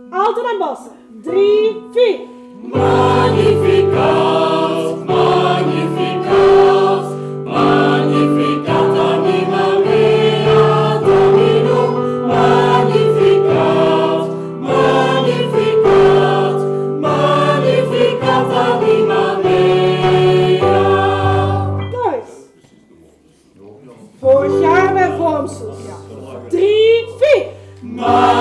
Altijd aan bassen. 3, 4. Magnificat, magnificat, magnificat anima mea Dominum. Magnificat, magnificat, magnificat anima mea. Nice. Vorig jaar bij Vormsel. 3, 4.